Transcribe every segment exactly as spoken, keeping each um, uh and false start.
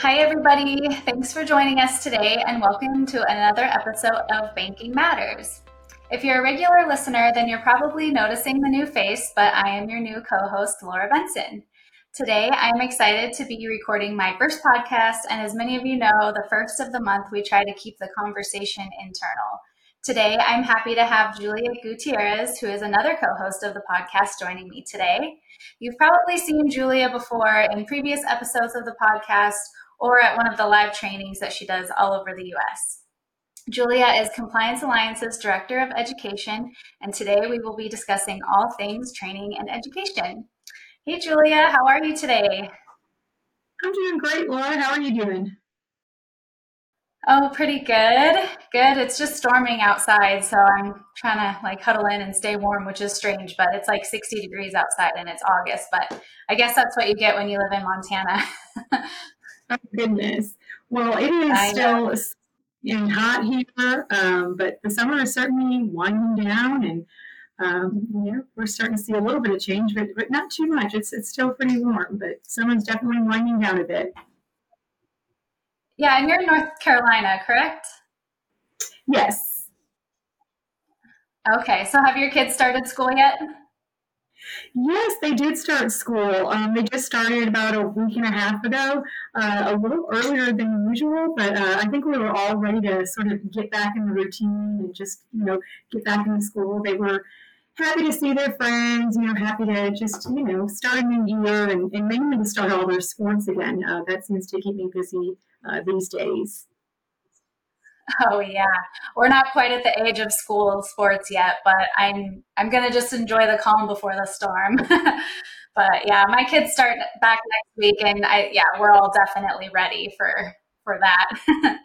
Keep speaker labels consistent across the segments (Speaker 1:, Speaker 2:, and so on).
Speaker 1: Hi, everybody. Thanks for joining us today and welcome to another episode of Banking Matters. If you're a regular listener, then you're probably noticing the new face, but I am your new co-host, Laura Benson. Today, I'm excited to be recording my first podcast, and as many of you know, the first of the month, we try to keep the conversation internal. Today, I'm happy to have Julia Gutierrez, who is another co-host of the podcast, joining me today. You've probably seen Julia before in previous episodes of the podcast or at one of the live trainings that she does all over the U S. Julia is Compliance Alliance's Director of Education, and today we will be discussing all things training and education. Hey, Julia, how are you today?
Speaker 2: I'm doing great, Laura. How are you doing?
Speaker 1: Oh, pretty good. Good. It's just storming outside, so I'm trying to like huddle in and stay warm, which is strange, but it's like sixty degrees outside and it's August, but I guess that's what you get when you live in Montana.
Speaker 2: Oh, goodness. Well, it is
Speaker 1: I know.
Speaker 2: still and hot here, um, but the summer is certainly winding down, and um, you know, we're starting to see a little bit of change, but, but not too much. It's it's still pretty warm, but summer's definitely winding down a bit.
Speaker 1: Yeah, and you're in North Carolina, correct?
Speaker 2: Yes.
Speaker 1: Okay, so have your kids started school yet?
Speaker 2: Yes, they did start school. Um, they just started about a week and a half ago, uh, a little earlier than usual, but uh, I think we were all ready to sort of get back in the routine and just, you know, get back into school. They were happy to see their friends, you know, happy to just, you know, start a new year and, and mainly to start all their sports again. Uh, that seems to keep me busy uh, these days.
Speaker 1: Oh yeah, we're not quite at the age of school sports yet, but I'm I'm gonna just enjoy the calm before the storm. But yeah, my kids start back next week, and I yeah, we're all definitely ready for for that.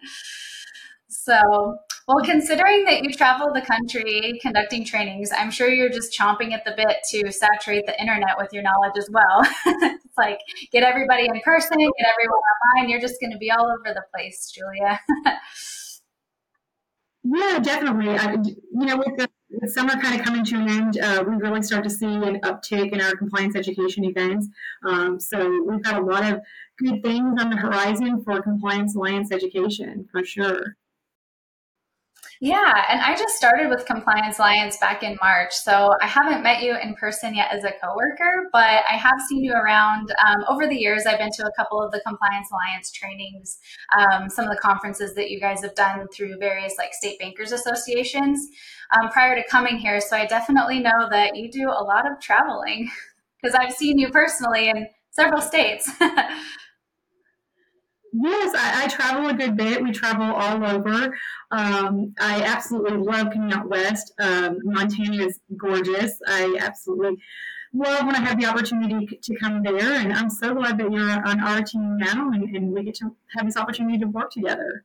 Speaker 1: So, well, considering that you travel the country conducting trainings, I'm sure you're just chomping at the bit to saturate the internet with your knowledge as well. It's like get everybody in person, get everyone online. You're just going to be all over the place, Julia.
Speaker 2: Yeah, definitely. I, you know, with the with summer kind of coming to an end, uh, we really start to see an uptick in our compliance education events. Um, so we've got a lot of good things on the horizon for Compliance Alliance education, for sure.
Speaker 1: Yeah, and I just started with Compliance Alliance back in March, so I haven't met you in person yet as a coworker, but I have seen you around. Um, over the years, I've been to a couple of the Compliance Alliance trainings, um, some of the conferences that you guys have done through various like state bankers associations um, prior to coming here. So I definitely know that you do a lot of traveling because I've seen you personally in several states.
Speaker 2: Yes, I, I travel a good bit. We travel all over. Um, I absolutely love coming out west. Um, Montana is gorgeous. I absolutely love when I have the opportunity to come there, and I'm so glad that you're on our team now, and, and we get to have this opportunity to work together.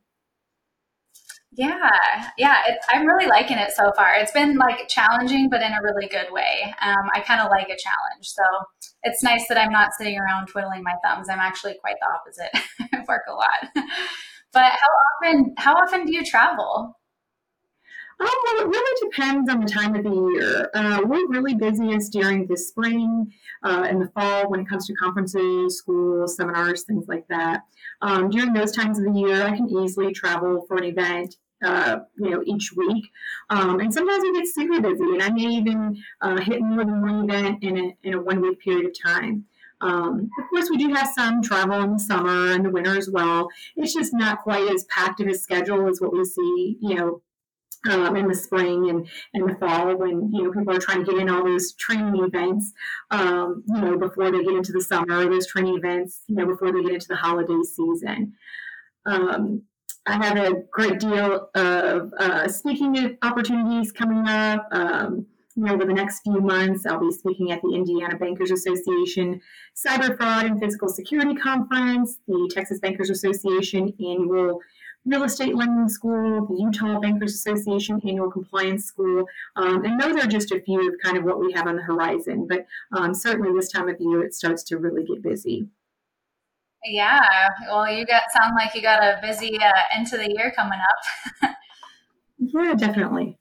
Speaker 1: Yeah, yeah, it, I'm really liking it so far. It's been like challenging, but in a really good way. Um, I kind of like a challenge, so it's nice that I'm not sitting around twiddling my thumbs. I'm actually quite the opposite. I work a lot. But how often? How often do you travel?
Speaker 2: Oh, well, it really depends on the time of the year. Uh, we're really busiest during the spring uh, and the fall when it comes to conferences, schools, seminars, things like that. Um, during those times of the year, I can easily travel for an event. Uh, you know, each week, um, and sometimes we get super busy, and I may even uh, hit more than one event in a in a one week period of time. Um, of course, we do have some travel in the summer and the winter as well. It's just not quite as packed of a schedule as what we see, you know, um, in the spring and, and the fall when you know people are trying to get in all those training events, um, you know, before they get into the summer, those training events, you know, before they get into the holiday season. Um, I have a great deal of uh, speaking opportunities coming up. Um, you know, over the next few months, I'll be speaking at the Indiana Bankers Association Cyber Fraud and Physical Security Conference, the Texas Bankers Association Annual Real Estate Lending School, the Utah Bankers Association Annual Compliance School, um, and those are just a few of kind of what we have on the horizon. But um, certainly this time of year, it starts to really get busy.
Speaker 1: Yeah, well, you got sound like you got a busy uh, end to the year coming up.
Speaker 2: Yeah, definitely.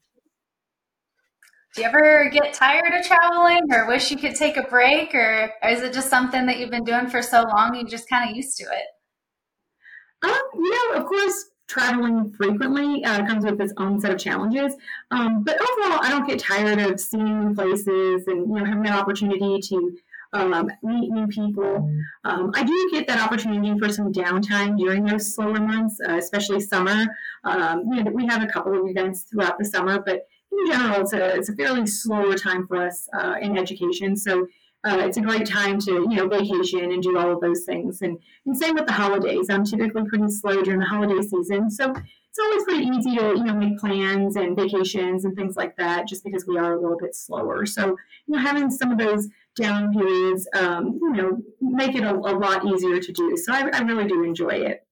Speaker 1: Do you ever get tired of traveling, or wish you could take a break, or, or is it just something that you've been doing for so long you just kind of used to it?
Speaker 2: Um, you know, of course, traveling frequently uh, comes with its own set of challenges. Um, but overall, I don't get tired of seeing new places and you know having that opportunity to um, meet new people. Um, I do get that opportunity for some downtime during those slower months, uh, especially summer. Um, you know, we have a couple of events throughout the summer, but in general, it's a it's a fairly slower time for us uh, in education. So. Uh, it's a great time to, you know, vacation and do all of those things. And and same with the holidays. I'm typically pretty slow during the holiday season. So it's always pretty easy to, you know, make plans and vacations and things like that just because we are a little bit slower. So, you know, having some of those down periods, um, you know, make it a, a lot easier to do. So I, I really do enjoy it.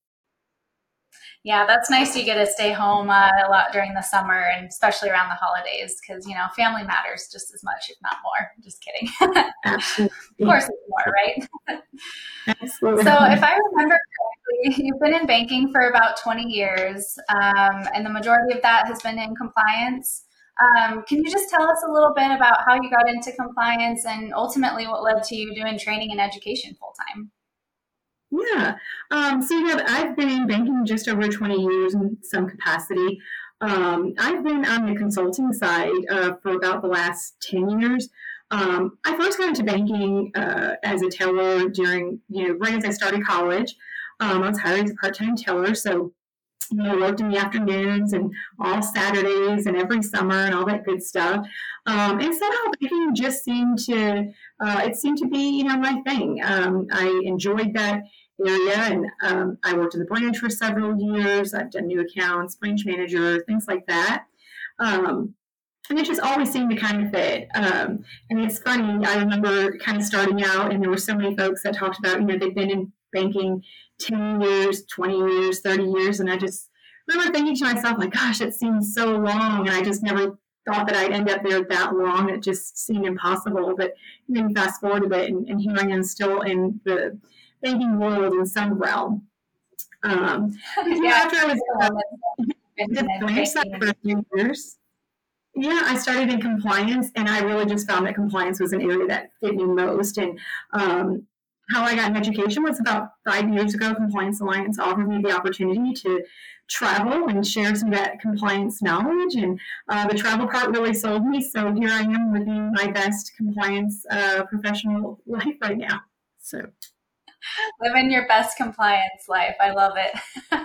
Speaker 1: Yeah, that's nice. You get to stay home uh, a lot during the summer and especially around the holidays because, you know, family matters just as much, if not more. Just kidding.
Speaker 2: Absolutely.
Speaker 1: Of course it's more, right?
Speaker 2: Absolutely.
Speaker 1: So if I remember correctly, you've been in banking for about twenty years, um, and the majority of that has been in compliance. Um, can you just tell us a little bit about how you got into compliance and ultimately what led to you doing training and education full time?
Speaker 2: Yeah. Um, so, yeah, I've been in banking just over twenty years in some capacity. Um, I've been on the consulting side uh, for about the last ten years. Um, I first got into banking uh, as a teller during, you know, right as I started college. Um, I was hired as a part time teller. So, you know, worked in the afternoons and all Saturdays and every summer and all that good stuff. Um, and somehow banking just seemed to, uh, it seemed to be, you know, my thing. Um, I enjoyed that area and um, I worked in the branch for several years. I've done new accounts, branch manager, things like that. Um, and it just always seemed to kind of fit. Um, and it's funny, I remember kind of starting out, and there were so many folks that talked about, you know, they've been in banking ten years, twenty years, thirty years. And I just remember thinking to myself, like, gosh, it seems so long. And I just never thought that I'd end up there that long. It just seemed impossible. But then fast forward a bit, and, and here I am still in the banking world in some realm. Um,
Speaker 1: Yeah,
Speaker 2: after I was uh,
Speaker 1: been
Speaker 2: the
Speaker 1: in
Speaker 2: branch side for
Speaker 1: banking.
Speaker 2: a few years, yeah, I started in compliance, and I really just found that compliance was an area that fit me most. And um, how I got in education was about five years ago. Compliance Alliance offered me the opportunity to travel and share some of that compliance knowledge, and uh, the travel part really sold me. So here I am living my best compliance uh, professional life right now. So.
Speaker 1: Living your best compliance life. I love it.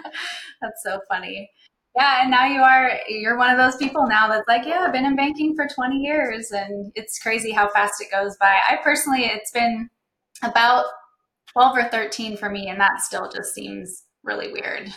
Speaker 1: That's so funny. Yeah, and now you are you're one of those people now that's like, yeah, I've been in banking for twenty years and it's crazy how fast it goes by. I personally it's been about twelve or thirteen for me and that still just seems really weird.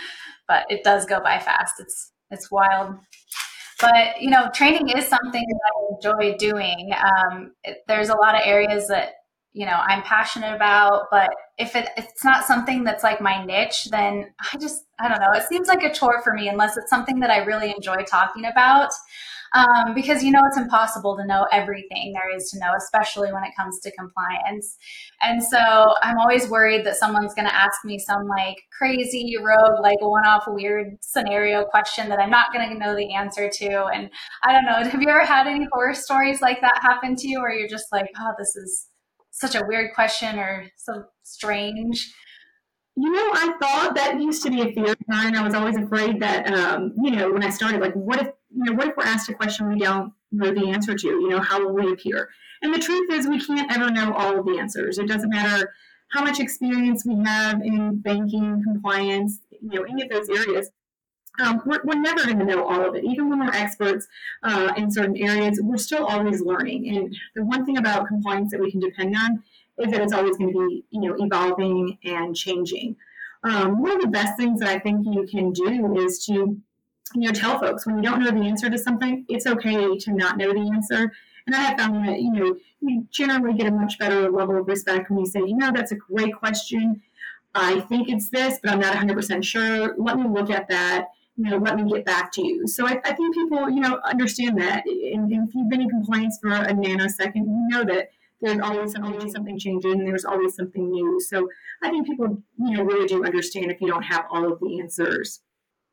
Speaker 1: But it does go by fast. It's it's wild. But you know, training is something that I enjoy doing. Um, it, there's a lot of areas that you know I'm passionate about, but if it if it's not something that's like my niche, then I just I don't know. It seems like a chore for me unless it's something that I really enjoy talking about. Um, because you know it's impossible to know everything there is to know, especially when it comes to compliance. And so I'm always worried that someone's going to ask me some like crazy rogue, like one-off weird scenario question that I'm not going to know the answer to. And I don't know, have you ever had any horror stories like that happen to you where you're just like, oh, this is such a weird question or so strange?
Speaker 2: You know, I thought that used to be a fear of mine. I was always afraid that, um, you know, when I started, like, what if, you know, what if we're asked a question we don't know the answer to? You know, how will we appear? And the truth is, we can't ever know all of the answers. It doesn't matter how much experience we have in banking, compliance, you know, any of those areas. Um, we're, we're never going to know all of it. Even when we're experts uh, in certain areas, we're still always learning. And the one thing about compliance that we can depend on is that it's always going to be, you know, evolving and changing. Um, one of the best things that I think you can do is to, you know, tell folks when you don't know the answer to something, it's okay to not know the answer. And I have found that, you know, you generally get a much better level of respect when you say, you know, that's a great question. I think it's this, but I'm not one hundred percent sure. Let me look at that. You know, let me get back to you. So I, I think people, you know, understand that. And if you've been in compliance for a nanosecond, you know that there's always always something changing. And there's always something new. So I think people, you know, really do understand if you don't have all of the answers.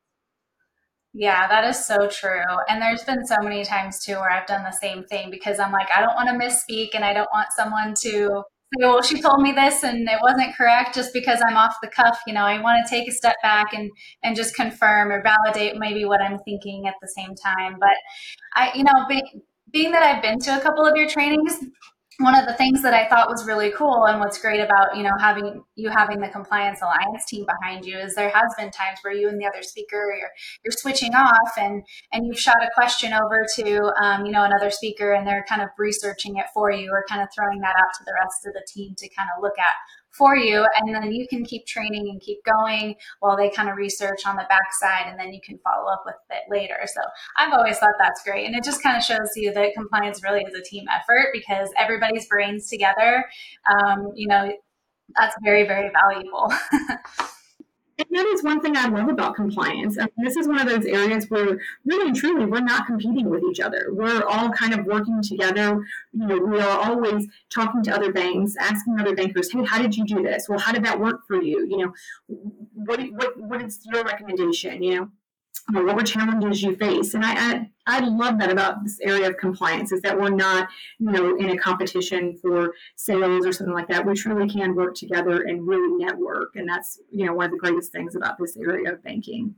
Speaker 1: Yeah, that is so true. And there's been so many times too where I've done the same thing because I'm like, I don't want to misspeak and I don't want someone to say, well, she told me this and it wasn't correct just because I'm off the cuff. You know, I want to take a step back and, and just confirm or validate maybe what I'm thinking at the same time. But I, you know, be, being that I've been to a couple of your trainings, one of the things that I thought was really cool and what's great about, you know, having you having the Compliance Alliance team behind you is there has been times where you and the other speaker, you're, you're switching off and, and you've shot a question over to, um, you know, another speaker and they're kind of researching it for you or kind of throwing that out to the rest of the team to kind of look at for you. And then you can keep training and keep going while they kind of research on the backside and then you can follow up with it later. So I've always thought that's great. And it just kind of shows you that compliance really is a team effort because everybody's brains together, um, you know, that's very, very valuable.
Speaker 2: And that is one thing I love about compliance. I mean, this is one of those areas where really and truly we're not competing with each other. We're all kind of working together. You know, we are always talking to other banks, asking other bankers, hey, how did you do this? Well, how did that work for you? You know, what what what is your recommendation? You know, what were challenges you face? And I, I I love that about this area of compliance is that we're not, you know, in a competition for sales or something like that. We truly can work together and really network. And that's, you know, one of the greatest things about this area of banking.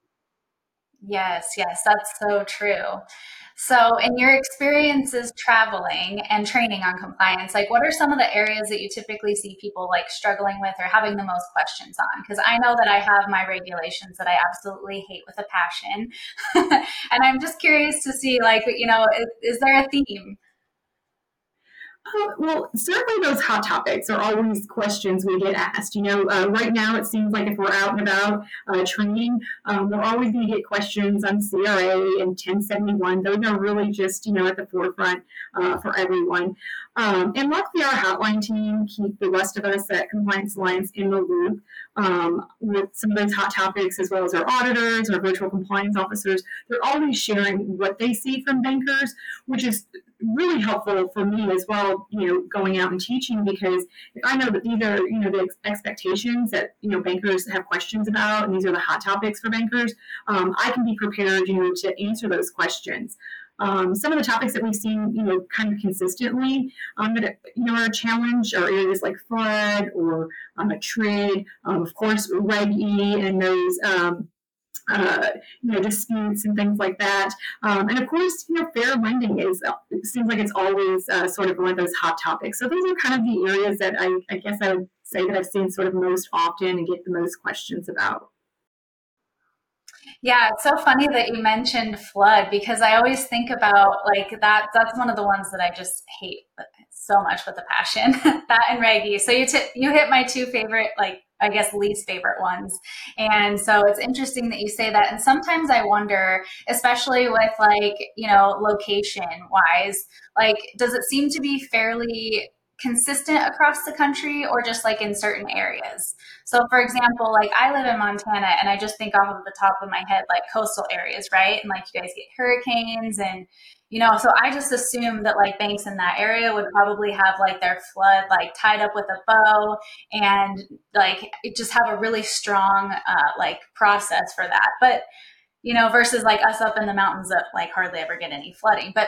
Speaker 1: Yes, yes, that's so true. So, in your experiences traveling and training on compliance, like what are some of the areas that you typically see people like struggling with or having the most questions on? Because I know that I have my regulations that I absolutely hate with a passion. And I'm just curious to see, like, you know, is, is there a theme?
Speaker 2: Uh, well, certainly those hot topics are always questions we get asked. You know, uh, right now it seems like if we're out and about uh, training, um, we're always going to get questions on C R A and ten seventy-one. Those are really just, you know, at the forefront uh, for everyone. Um, and luckily, our hotline team keep the rest of us at Compliance Alliance in the loop um, with some of those hot topics, as well as our auditors, our virtual compliance officers. They're always sharing what they see from bankers, which is really helpful for me as well, you know, going out and teaching because I know that these are, you know, the ex- expectations that, you know, bankers have questions about, and these are the hot topics for bankers. Um, I can be prepared, you know, to answer those questions. Um, some of the topics that we've seen, you know, kind of consistently um, that, you know, are a challenge are areas like flood or um, a trade, um, of course, Reg E and those, um, uh, you know, disputes and things like that. Um, and of course, you know, fair lending is, it seems like it's always uh, sort of one of those hot topics. So those are kind of the areas that I, I guess I would say that I've seen sort of most often and get the most questions about.
Speaker 1: Yeah, it's so funny that you mentioned flood because I always think about like that. That's one of the ones that I just hate so much with a passion. That and Reggie. So you t- you hit my two favorite, like I guess least favorite ones. And so it's interesting that you say that. And sometimes I wonder, especially with like you know location wise, like does it seem to be fairly consistent across the country or just like in certain areas? So for example, like I live in Montana and I just think off of the top of my head, like coastal areas, right? And like you guys get hurricanes and, you know, so I just assume that like banks in that area would probably have like their flood like tied up with a bow and like it just have a really strong uh, like process for that. But, you know, versus like us up in the mountains that like hardly ever get any flooding. But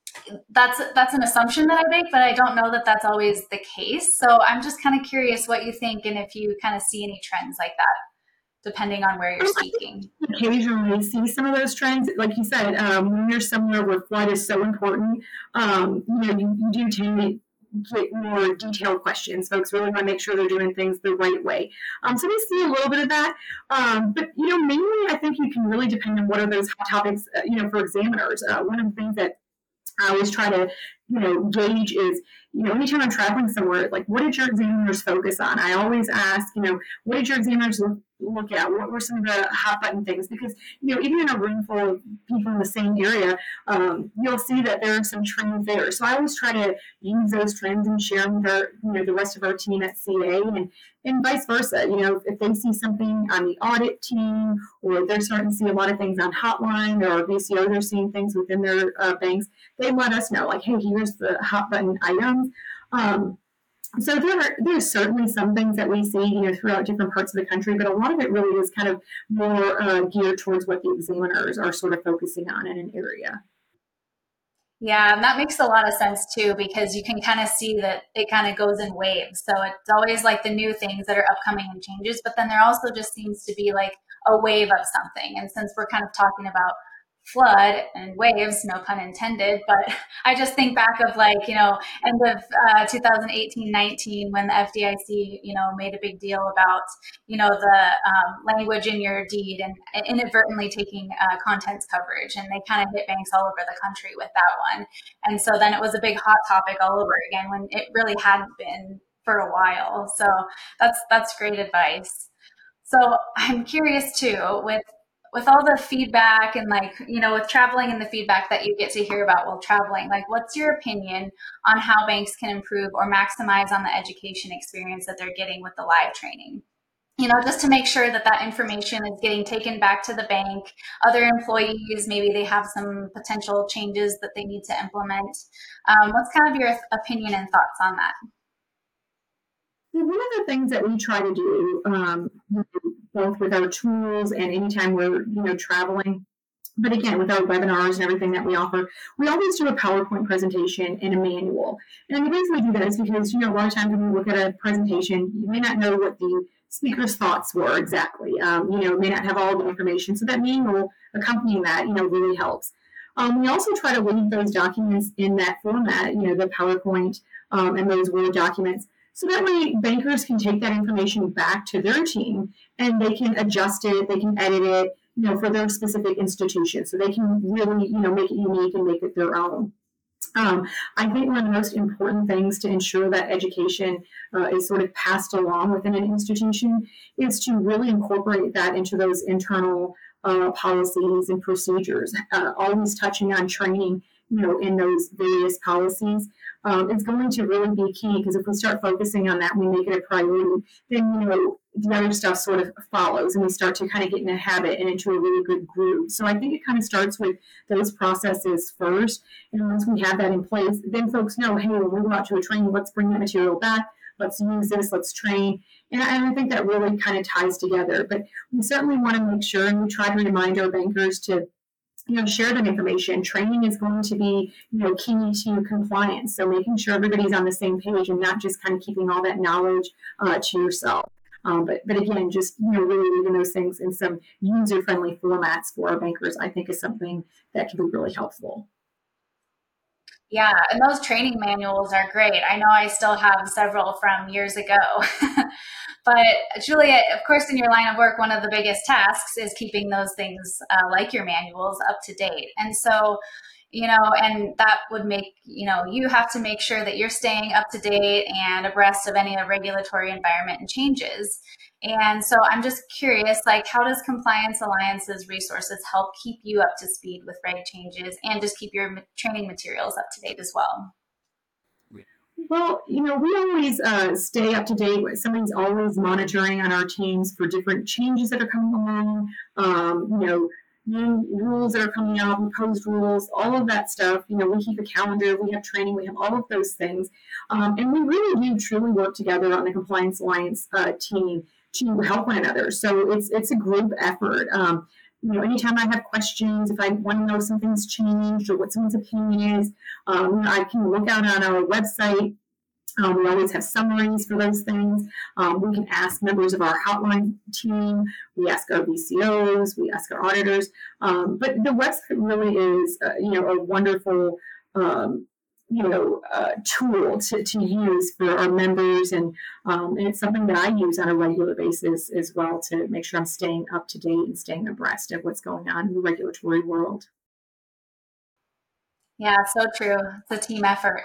Speaker 1: that's that's an assumption that I make, but I don't know that that's always the case. So I'm just kind of curious what you think and if you kind of see any trends like that, depending on where you're speaking.
Speaker 2: Occasionally see some of those trends. Like you said, um, when you're somewhere where flood is so important, um, you know, you, you do tend to get more detailed questions. Folks really want to make sure they're doing things the right way. Um, so we see a little bit of that. Um, but, you know, mainly I think you can really depend on what are those hot topics, uh, you know, for examiners. Uh, one of the things that I always try to, you know, gauge is, you know, anytime I'm traveling somewhere, like, what did your examiners focus on? I always ask, you know, what did your examiners look, look at? What were some of the hot button things? Because, you know, even in a room full of people in the same area, um, you'll see that there are some trends there. So I always try to use those trends and share them with our, you know, the rest of our team at C A and, and vice versa. You know, if they see something on the audit team or they're starting to see a lot of things on Hotline or V C O, they're seeing things within their uh, banks, they let us know, like, hey, here's the hot button items. Um, so there are there's certainly some things that we see, you know, throughout different parts of the country, but a lot of it really is kind of more uh, geared towards what the examiners are sort of focusing on in an area.
Speaker 1: Yeah, and that makes a lot of sense too, because you can kind of see that it kind of goes in waves. So it's always like the new things that are upcoming and changes, but then there also just seems to be like a wave of something. And since we're kind of talking about flood and waves, no pun intended, but I just think back of like, you know, end of uh, two thousand eighteen nineteen when the F D I C, you know, made a big deal about, you know, the um, language in your deed and inadvertently taking uh, contents coverage. And they kind of hit banks all over the country with that one. And so then it was a big hot topic all over again when it really hadn't been for a while. So that's that's great advice. So I'm curious too, with with all the feedback and like, you know, with traveling and the feedback that you get to hear about while traveling, like what's your opinion on how banks can improve or maximize on the education experience that they're getting with the live training? You know, just to make sure that that information is getting taken back to the bank, other employees, maybe they have some potential changes that they need to implement. Um, what's kind of your opinion and thoughts on that?
Speaker 2: One of the things that we try to do, um, both with our tools and anytime we're you know traveling, but again with our webinars and everything that we offer, we always do a PowerPoint presentation and a manual. And the reason we do that is because you know a lot of times when you look at a presentation, you may not know what the speaker's thoughts were exactly. Um, you know, may not have all the information, so that manual accompanying that you know really helps. Um, we also try to leave those documents in that format, you know, the PowerPoint um, and those Word documents. So that way bankers can take that information back to their team and they can adjust it, they can edit it, you know, for their specific institution. So they can really, you know, make it unique and make it their own. Um, I think one of the most important things to ensure that education uh, is sort of passed along within an institution is to really incorporate that into those internal uh, policies and procedures, uh, always touching on training, you know, in those various policies. Um, it's going to really be key because if we start focusing on that and we make it a priority, then, you know, the other stuff sort of follows and we start to kind of get in a habit and into a really good groove. So I think it kind of starts with those processes first. And once we have that in place, then folks know, hey, when we go out to a training, let's bring that material back. Let's use this, let's train. And I, and I think that really kind of ties together. But we certainly want to make sure, and we try to remind our bankers to you know, share that information. Training is going to be, you know, key to compliance. So making sure everybody's on the same page and not just kind of keeping all that knowledge uh, to yourself. Um, but, but again, just, you know, really leaving those things in some user-friendly formats for our bankers, I think is something that can be really helpful.
Speaker 1: Yeah, and those training manuals are great. I know I still have several from years ago. But Julia, of course, in your line of work, one of the biggest tasks is keeping those things uh, like your manuals up to date. And so, you know, and that would make, you know, you have to make sure that you're staying up to date and abreast of any regulatory environment and changes. And so I'm just curious, like, how does Compliance Alliance's resources help keep you up to speed with reg changes and just keep your training materials up to date as well?
Speaker 2: Well, you know, we always uh, stay up to date. Somebody's always monitoring on our teams for different changes that are coming along, um, you know, new rules that are coming out, proposed rules, all of that stuff. You know, we keep a calendar, we have training, we have all of those things. Um, and we really do truly work together on the Compliance Alliance uh, team to help one another. So it's it's a group effort. Um, you know, anytime I have questions, if I want to know something's changed or what someone's opinion is, um, I can look out on our website. Um, we always have summaries for those things. Um, we can ask members of our hotline team. We ask our V C Os. We ask our auditors. Um, but the website really is, uh, you know, a wonderful, um, you know, uh, tool to, to use for our members, and um, and it's something that I use on a regular basis as well to make sure I'm staying up to date and staying abreast of what's going on in the regulatory world.
Speaker 1: Yeah, so true. It's a team effort.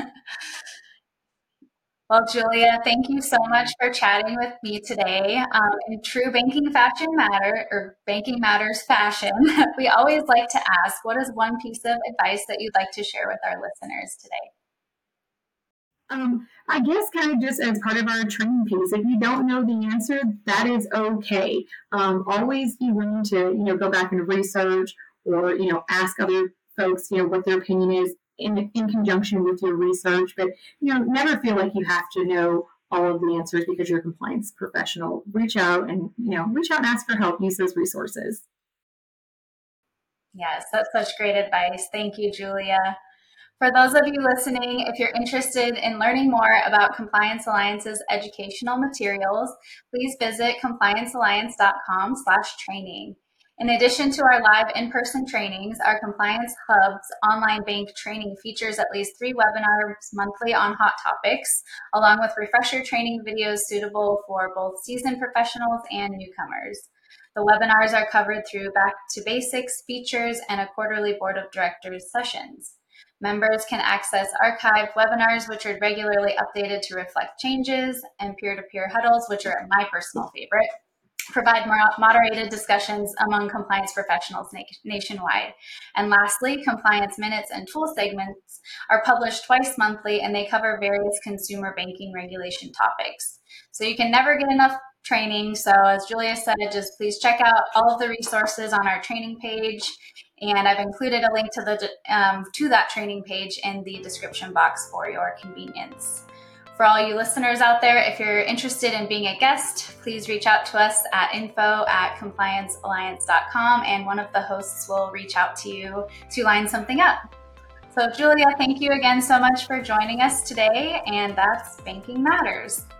Speaker 1: Well, Julia, thank you so much for chatting with me today. Um, in true banking fashion matter or banking matters fashion, we always like to ask, what is one piece of advice that you'd like to share with our listeners today?
Speaker 2: Um, I guess kind of just as part of our training piece, if you don't know the answer, that is okay. Um, always be willing to, you know, go back and research or, you know, ask other folks, you know, what their opinion is in, in conjunction with your research. But, you know, never feel like you have to know all of the answers because you're a compliance professional. Reach out and, you know, reach out and ask for help. Use those resources.
Speaker 1: Yes, that's such great advice. Thank you, Julia. For those of you listening, if you're interested in learning more about Compliance Alliance's educational materials, please visit compliance alliance dot com slash training. In addition to our live in-person trainings, our Compliance Hub's online bank training features at least three webinars monthly on hot topics, along with refresher training videos suitable for both seasoned professionals and newcomers. The webinars are covered through Back to Basics features and a quarterly Board of Directors sessions. Members can access archived webinars, which are regularly updated to reflect changes, and peer-to-peer huddles, which are my personal favorite, provide moderated discussions among compliance professionals nationwide. And lastly, compliance minutes and tool segments are published twice monthly, and they cover various consumer banking regulation topics. So you can never get enough training. So as Julia said, just please check out all of the resources on our training page. And I've included a link to the um, to that training page in the description box for your convenience. For all you listeners out there, if you're interested in being a guest, please reach out to us at info at compliance alliance dot com, and one of the hosts will reach out to you to line something up. So Julia, thank you again so much for joining us today, and that's Banking Matters.